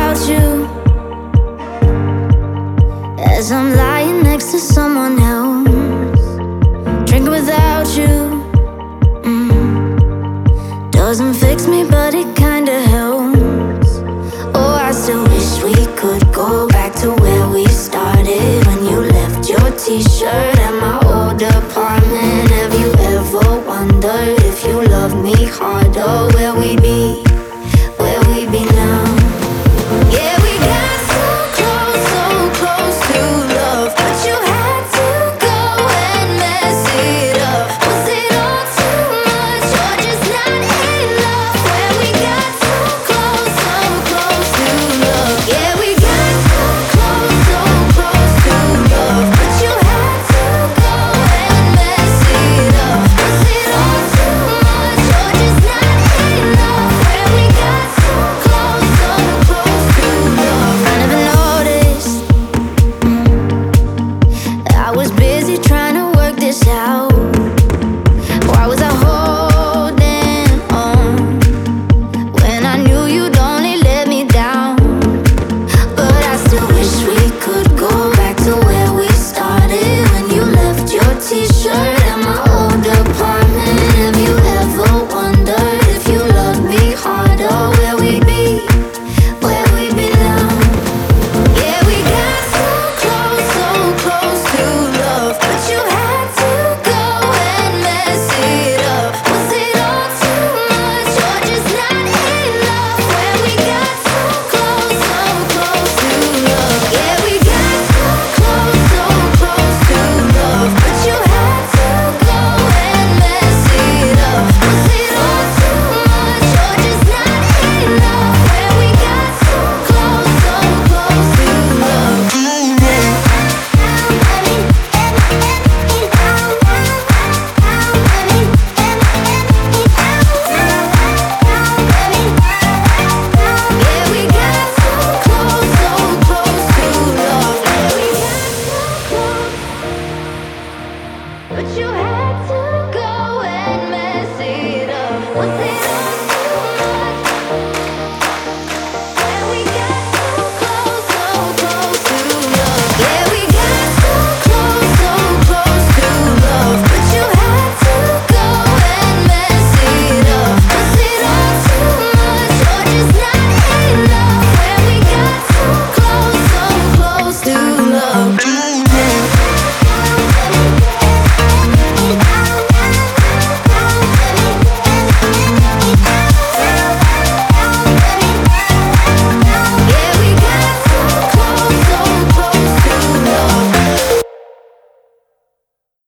without you, as I'm lying next to someone else, drinking without you. Doesn't fix me, but it kinda helps. Oh, I still wish we could go back to where we started, when you left your t-shirt at my old apartment. Have you ever wondered if you loved me harder, where we'd be?